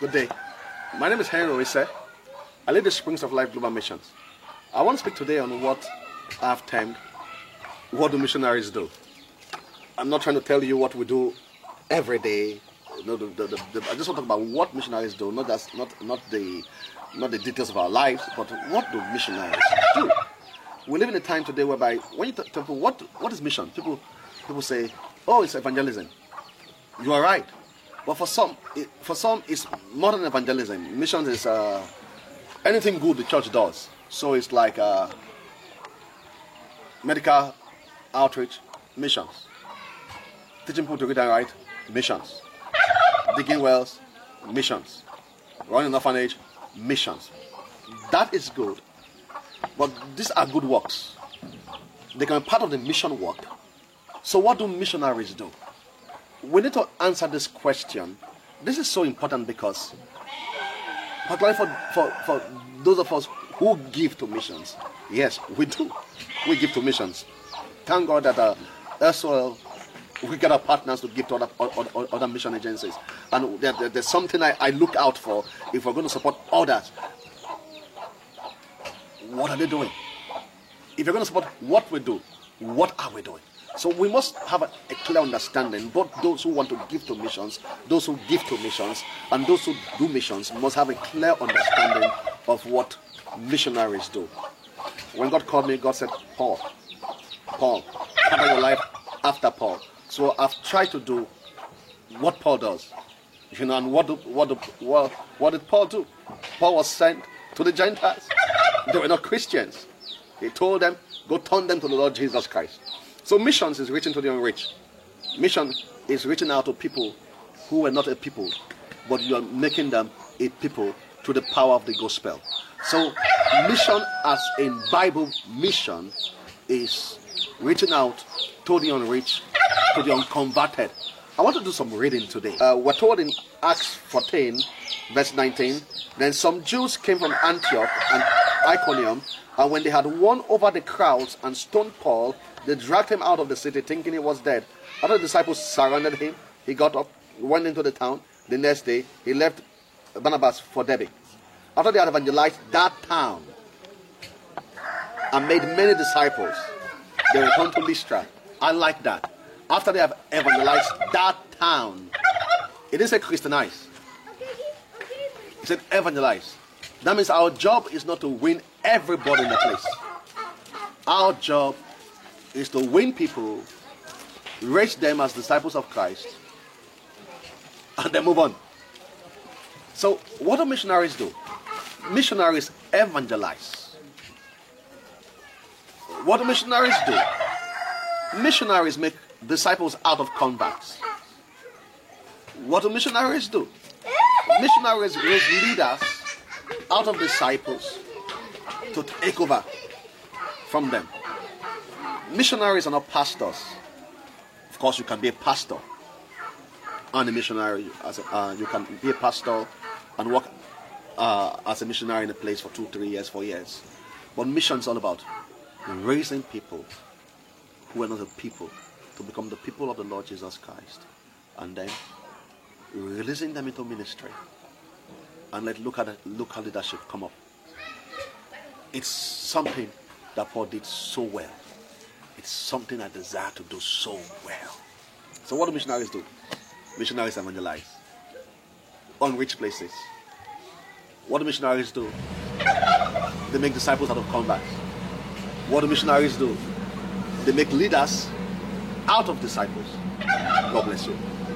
Good day. My name is Henry Oise. I lead the Springs of Life Global Missions. I want to speak today on what I've termed, what do missionaries do? I'm not trying to tell you what we do every day. No, I just want to talk about what missionaries do, not the details of our lives, but what do missionaries do? We live in a time today whereby when you tell people what is mission, people say, oh, it's evangelism. You are right, but for some it's more than evangelism. Mission is anything good the church does. So it's like medical outreach, missions. Teaching people to read and write, missions. Digging wells, missions. Running an orphanage, missions. That is good. But these are good works. They can be part of the mission work. So what do missionaries do? We need to answer this question. This is so important because, particularly for those of us who give to missions, yes, we do. We give to missions. Thank God that as well, we get our partners to give to other mission agencies. And there's something I look out for if we're going to support others. What are they doing? If you're going to support what we do, what are we doing? So we must have a clear understanding. Both those who want to give to missions, those who give to missions, and those who do missions must have a clear understanding of what missionaries do. When God called me, God said, Paul, cover your life after Paul. So I've tried to do what Paul does. And what did Paul do? Paul was sent to the Gentiles. They were not Christians. He told them, go turn them to the Lord Jesus Christ. So missions is reaching to the unreached. Mission is reaching out to people who were not a people, but you are making them a people through the power of the gospel. So mission as in Bible mission is reaching out to the unreached, to the unconverted. I want to do some reading today. We're told in Acts 14, verse 19, then some Jews came from Antioch and Iconium, and when they had won over the crowds and stoned Paul, they dragged him out of the city thinking he was dead. After the disciples surrounded him, he got up, went into the town. The next day, he left Barnabas for Derbe. After they had evangelized that town and made many disciples, they returned to Lystra. I like that. After they have evangelized that town, it didn't say Christianize. It said evangelize. That means our job is not to win everybody in the place. Our job is to win people, raise them as disciples of Christ, and then move on. So what do missionaries do? Missionaries evangelize. What do missionaries do? Missionaries make disciples out of converts. What do missionaries do? Missionaries raise leaders out of disciples to take over from them. Missionaries are not pastors. Of course, you can be a pastor and a missionary. You can be a pastor and work as a missionary in a place for 2, 3 years, 4 years. But mission is all about raising people who are not a people to become the people of the Lord Jesus Christ, and then releasing them into ministry and let local leadership come up. It's something that Paul did so well. It's something I desire to do so well. So what do missionaries do? Missionaries evangelize. Unreached places. What do missionaries do? They make disciples out of converts. What do missionaries do? They make leaders out of disciples. God bless you.